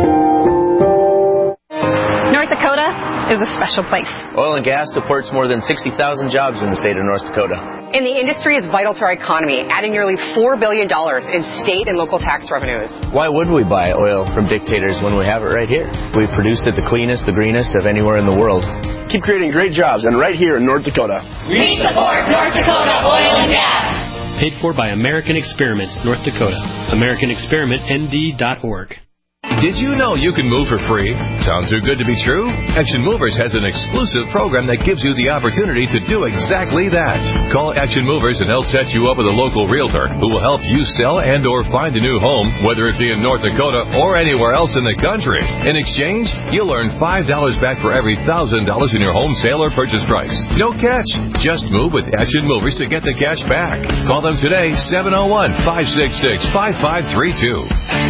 North Dakota is a special place. Oil and gas supports more than sixty thousand jobs in the state of North Dakota. And the industry is vital to our economy, adding nearly four billion dollars in state and local tax revenues. Why would we buy oil from dictators when we have it right here? We produce it the cleanest, the greenest of anywhere in the world. Keep creating great jobs, and right here in North Dakota. We support North Dakota Oil and Gas. Paid for by American Experiments, North Dakota. American Experiment N D dot org. Did you know you can move for free? Sound too good to be true? Action Movers has an exclusive program that gives you the opportunity to do exactly that. Call Action Movers and they'll set you up with a local realtor who will help you sell and or find a new home, whether it be in North Dakota or anywhere else in the country. In exchange, you'll earn five dollars back for every one thousand dollars in your home sale or purchase price. No catch. Just move with Action Movers to get the cash back. Call them today, seven oh one, five six six, five five three two.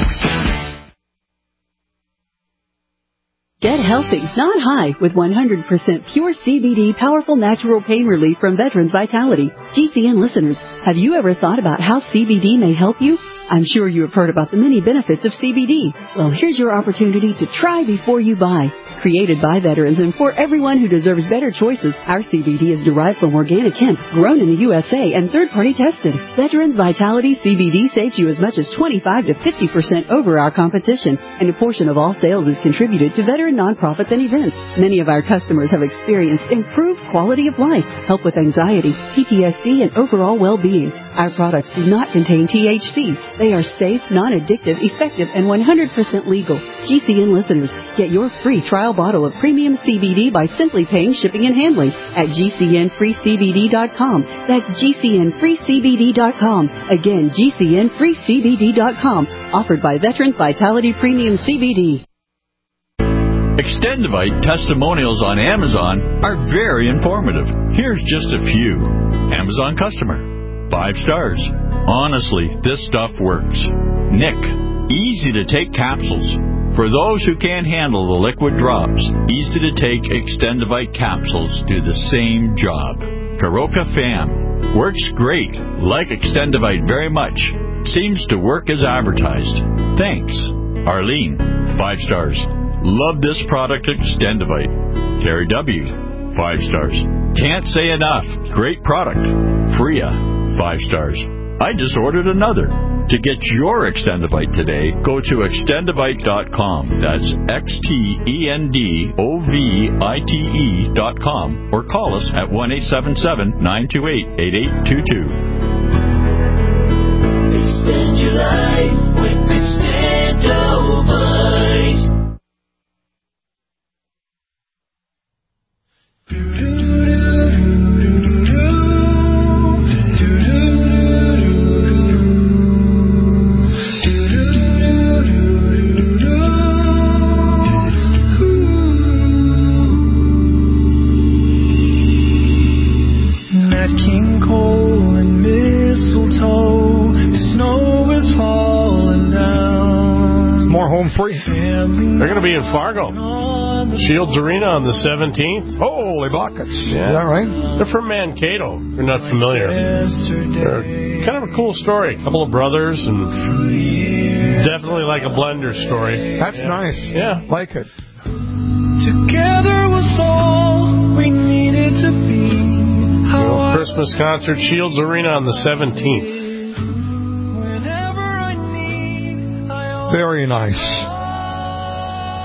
Get healthy, not high, with one hundred percent pure C B D powerful natural pain relief from Veterans Vitality. G C N listeners, have you ever thought about how C B D may help you? I'm sure you have heard about the many benefits of C B D. Well, here's your opportunity to try before you buy. Created by veterans and for everyone who deserves better choices, our C B D is derived from organic hemp, grown in the U S A and third-party tested. Veterans Vitality C B D saves you as much as twenty-five to fifty percent over our competition, and a portion of all sales is contributed to veteran nonprofits and events. Many of our customers have experienced improved quality of life, help with anxiety, P T S D, and overall well-being. Our products do not contain T H C. They are safe, non-addictive, effective, and one hundred percent legal. G C N listeners, get your free trial bottle of premium C B D by simply paying shipping and handling at G C N free C B D dot com. That's G C N free C B D dot com. Again, G C N free C B D dot com. Offered by Veterans Vitality Premium C B D. Extendivite testimonials on Amazon are very informative. Here's just a few. Amazon customer. Five stars. Honestly, this stuff works. Nick. Easy to take capsules. For those who can't handle the liquid drops, easy to take Extendivite capsules do the same job. Karoka Fam. Works great. Like Extendivite very much. Seems to work as advertised. Thanks. Arlene. Five stars. Love this product, Extendivite. Terry W. Five stars. Can't say enough. Great product. Freya. Five stars. I just ordered another. To get your Extendivite today, go to extendivite dot com. That's X T E N D O V I T E dot com. Or call us at one eight seven seven, nine two eight, eight eight two two. Extend your life with Extendivite. Home free. They're going to be in Fargo. Shields Arena on the seventeenth. Holy buckets. Yeah. Is that right? They're from Mankato. If you're not familiar. They're kind of a cool story. A couple of brothers and definitely like a Blender story. That's yeah. nice. Yeah. Like it. Together was all we needed to be. Well, Christmas concert, Shields Arena on the seventeenth. Very nice.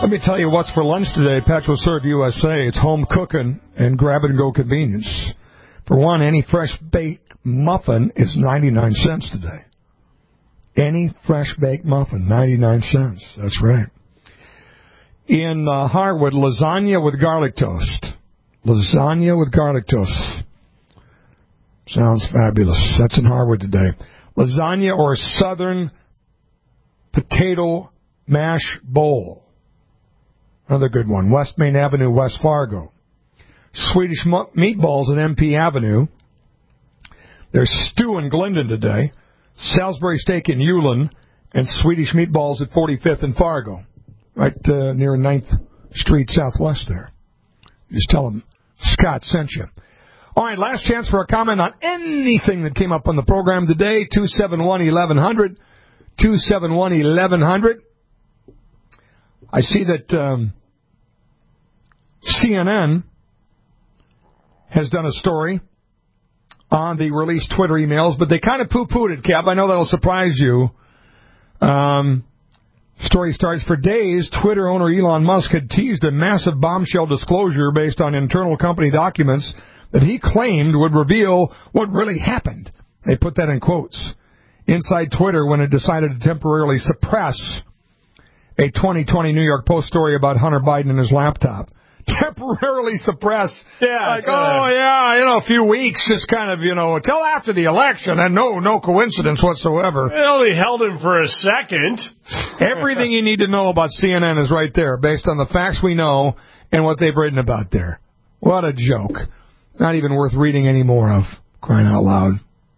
Let me tell you what's for lunch today. Petro Serve U S A. It's home cooking and grab-and-go convenience. For one, any fresh-baked muffin is ninety-nine cents today. Any fresh-baked muffin, ninety-nine cents. That's right. In uh, Harwood, lasagna with garlic toast. Lasagna with garlic toast. Sounds fabulous. That's in Harwood today. Lasagna or southern potato mash bowl. Another good one. West Main Avenue, West Fargo. Swedish mo- meatballs at M P Avenue. There's stew in Glendon today. Salisbury steak in Ulen. And Swedish meatballs at forty-fifth and Fargo. Right uh, near ninth Street Southwest there. Just tell them Scott sent you. All right, last chance for a comment on anything that came up on the program today. two seven one, eleven hundred. two seven one, eleven hundred. I see that um, C N N has done a story on the released Twitter emails, but they kind of poo-pooed it, Kev. I know that'll surprise you. Um, story starts, for days, Twitter owner Elon Musk had teased a massive bombshell disclosure based on internal company documents that he claimed would reveal what really happened. They put that in quotes. Inside Twitter when it decided to temporarily suppress a twenty twenty New York Post story about Hunter Biden and his laptop. Temporarily suppress. Yeah. Like, oh, yeah, you know, a few weeks, just kind of, you know, until after the election, and no, no coincidence whatsoever. They only held him for a second. Everything you need to know about C N N is right there, based on the facts we know and what they've written about there. What a joke. Not even worth reading any more of, crying out loud.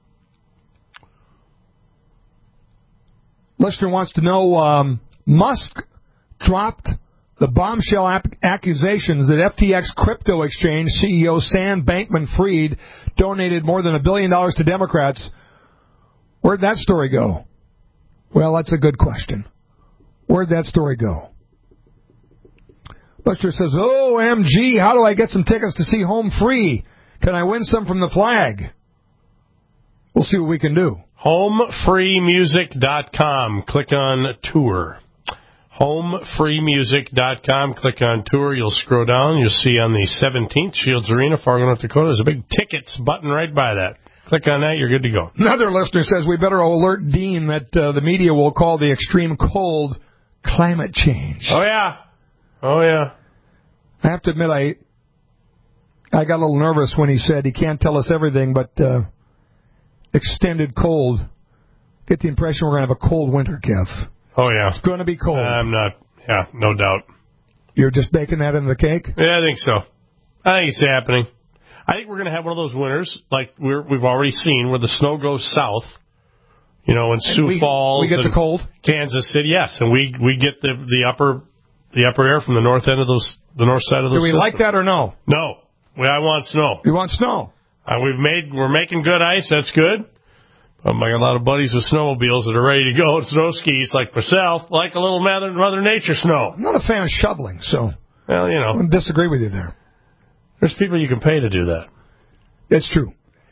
Listener wants to know, um, Musk dropped the bombshell ap- accusations that F T X crypto exchange C E O Sam Bankman-Fried donated more than a billion dollars to Democrats. Where'd that story go? Well, that's a good question. Where'd that story go? Buster says, O M G, how do I get some tickets to see Home Free? Can I win some from the flag? We'll see what we can do. home free music dot com. Click on tour. home free music dot com. Click on tour. You'll scroll down. You'll see on the seventeenth, Shields Arena, Fargo, North Dakota. There's a big tickets button right by that. Click on that. You're good to go. Another listener says we better alert Dean that uh, the media will call the extreme cold climate change. Oh, yeah. Oh, yeah. I have to admit, I I got a little nervous when he said he can't tell us everything, but uh, extended cold. Get the impression we're going to have a cold winter, Kev. Oh, yeah. It's going to be cold. I'm not, yeah, no doubt. You're just baking that into the cake? Yeah, I think so. I think it's happening. I think we're going to have one of those winters like we're, we've already seen where the snow goes south, you know, in Sioux we, Falls. We get and the cold? Kansas City, yes. And we, we get the, the upper the upper air from the north end of those, the north side of those Do we systems. like that or no? No. We, I want snow. You want snow? Uh, we've made, we're making good ice. That's good. Um, I got a lot of buddies with snowmobiles that are ready to go. Snow skis, like myself, like a little Mother, Mother Nature snow. I'm not a fan of shoveling, so well, you know, I disagree with you there. There's people you can pay to do that. It's true.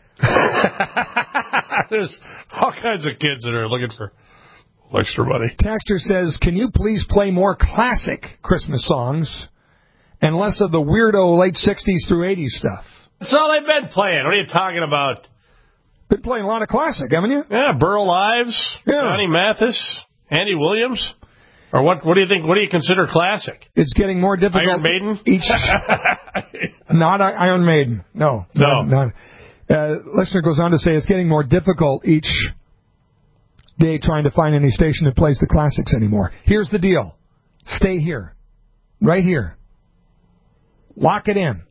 There's all kinds of kids that are looking for extra money. Taxter says, can you please play more classic Christmas songs and less of the weirdo late sixties through eighties stuff? That's all they've been playing. What are you talking about? Been playing a lot of classic, haven't you? Yeah, Burl Ives, yeah. Johnny Mathis, Andy Williams. Or what? What do you think? What do you consider classic? It's getting more difficult. Iron Maiden? Each, not Iron Maiden. No. No. Not, not. Uh, listener goes on to say it's getting more difficult each day trying to find any station that plays the classics anymore. Here's the deal. Stay here. Right here. Lock it in.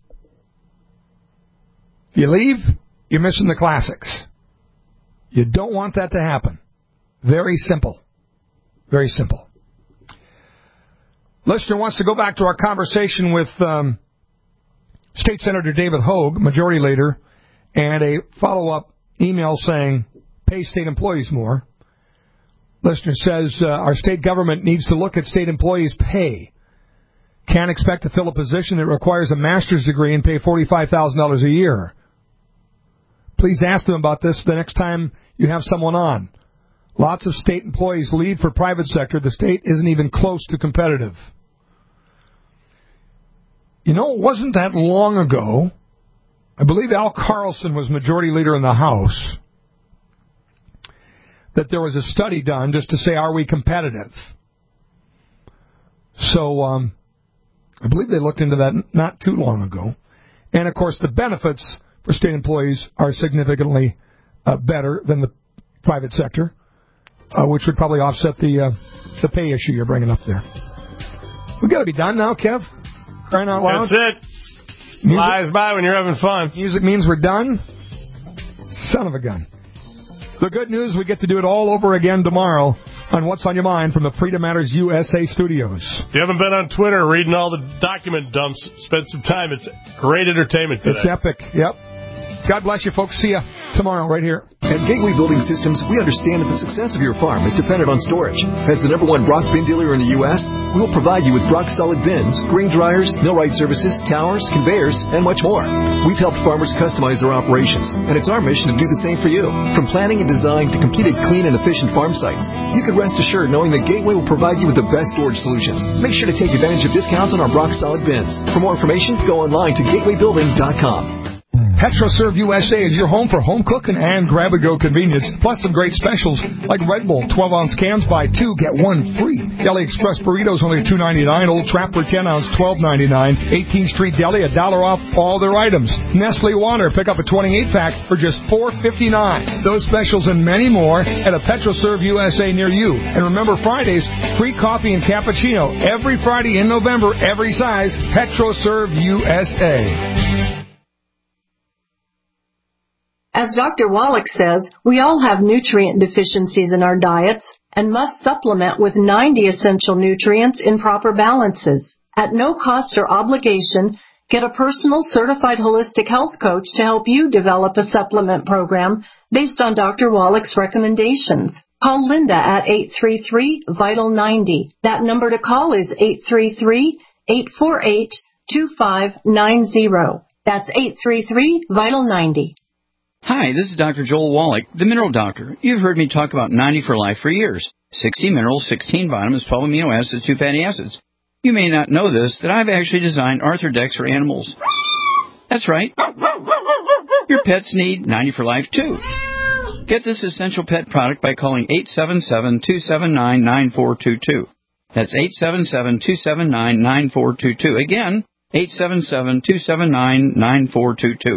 If you leave, you're missing the classics. You don't want that to happen. Very simple. Very simple. Listener wants to go back to our conversation with um, State Senator David Hogue, Majority Leader, and a follow-up email saying, pay state employees more. Listener says, uh, our state government needs to look at state employees' pay. Can't expect to fill a position that requires a master's degree and pay forty-five thousand dollars a year. Please ask them about this the next time you have someone on. Lots of state employees leave for private sector. The state isn't even close to competitive. You know, it wasn't that long ago, I believe Al Carlson was majority leader in the House, that there was a study done just to say, are we competitive? So um, I believe they looked into that not too long ago. And, of course, the benefits for state employees are significantly uh, better than the private sector, uh, which would probably offset the uh, the pay issue you're bringing up there. We've got to be done now, Kev. Crying out loud. That's it. Music flies by when you're having fun. Music means we're done. Son of a gun. The good news, we get to do it all over again tomorrow on What's on Your Mind from the Freedom Matters U S A studios. If you haven't been on Twitter reading all the document dumps, spend some time. It's great entertainment today. It's epic. Yep. God bless you, folks. See ya tomorrow right here. At Gateway Building Systems, we understand that the success of your farm is dependent on storage. As the number one Brock bin dealer in the U S, we will provide you with Brock solid bins, grain dryers, millwright services, towers, conveyors, and much more. We've helped farmers customize their operations, and it's our mission to do the same for you. From planning and design to completed clean and efficient farm sites, you can rest assured knowing that Gateway will provide you with the best storage solutions. Make sure to take advantage of discounts on our Brock solid bins. For more information, go online to gateway building dot com. PetroServe U S A is your home for home cooking and grab-and-go convenience, plus some great specials like Red Bull twelve-ounce cans, buy two, get one free. Deli Express burritos only two ninety-nine. Old Trapper ten-ounce, twelve ninety-nine. eighteenth Street Deli, a dollar off all their items. Nestle Water, pick up a twenty-eight pack for just four fifty-nine. Those specials and many more at a PetroServe U S A near you. And remember, Fridays, free coffee and cappuccino every Friday in November, every size. PetroServe U S A. As Doctor Wallach says, we all have nutrient deficiencies in our diets and must supplement with ninety essential nutrients in proper balances. At no cost or obligation, get a personal certified holistic health coach to help you develop a supplement program based on Doctor Wallach's recommendations. Call Linda at eight three three, vital ninety. That number to call is eight three three, eight four eight, two five nine zero. That's eight three three, vital ninety. Hi, this is Doctor Joel Wallach, the Mineral Doctor. You've heard me talk about ninety for Life for years. sixty minerals, sixteen vitamins, twelve amino acids, two fatty acids. You may not know this, that I've actually designed Arthrodex for animals. That's right. Your pets need ninety for Life, too. Get this essential pet product by calling eight seven seven, two seven nine, nine four two two. That's eight seven seven, two seven nine, nine four two two. Again, eight seven seven, two seven nine, nine four two two.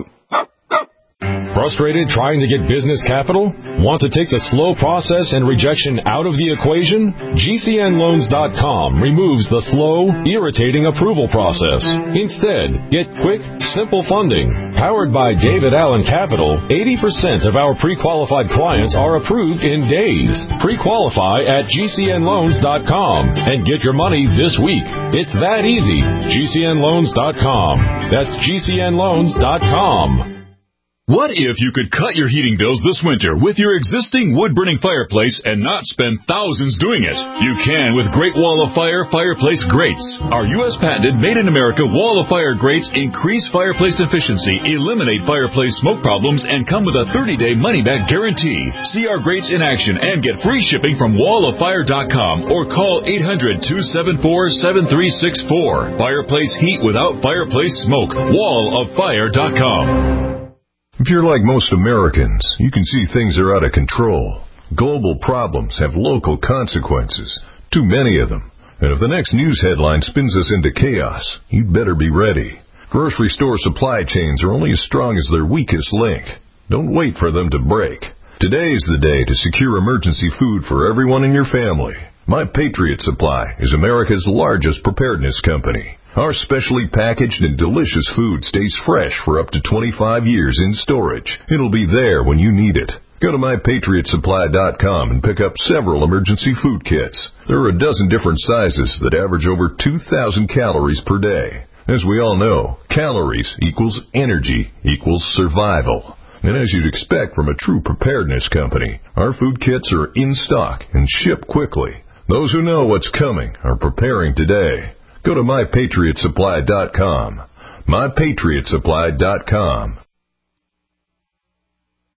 Frustrated trying to get business capital? Want to take the slow process and rejection out of the equation? G C N loans dot com removes the slow, irritating approval process. Instead, get quick, simple funding. Powered by David Allen Capital, eighty percent of our pre-qualified clients are approved in days. Pre-qualify at G C N loans dot com and get your money this week. It's that easy. G C N loans dot com. That's G C N loans dot com. What if you could cut your heating bills this winter with your existing wood-burning fireplace and not spend thousands doing it? You can with Great Wall of Fire Fireplace Grates. Our U S patented made-in-America Wall of Fire grates increase fireplace efficiency, eliminate fireplace smoke problems, and come with a thirty-day money-back guarantee. See our grates in action and get free shipping from wall of fire dot com or call eight hundred, two seven four, seven three six four. Fireplace heat without fireplace smoke. wall of fire dot com. If you're like most Americans, you can see things are out of control. Global problems have local consequences, too many of them. And if the next news headline spins us into chaos, you'd better be ready. Grocery store supply chains are only as strong as their weakest link. Don't wait for them to break. Today is the day to secure emergency food for everyone in your family. My Patriot Supply is America's largest preparedness company. Our specially packaged and delicious food stays fresh for up to twenty-five years in storage. It'll be there when you need it. Go to my patriot supply dot com and pick up several emergency food kits. There are a dozen different sizes that average over two thousand calories per day. As we all know, calories equals energy equals survival. And as you'd expect from a true preparedness company, our food kits are in stock and ship quickly. Those who know what's coming are preparing today. Go to my patriot supply dot com. my patriot supply dot com.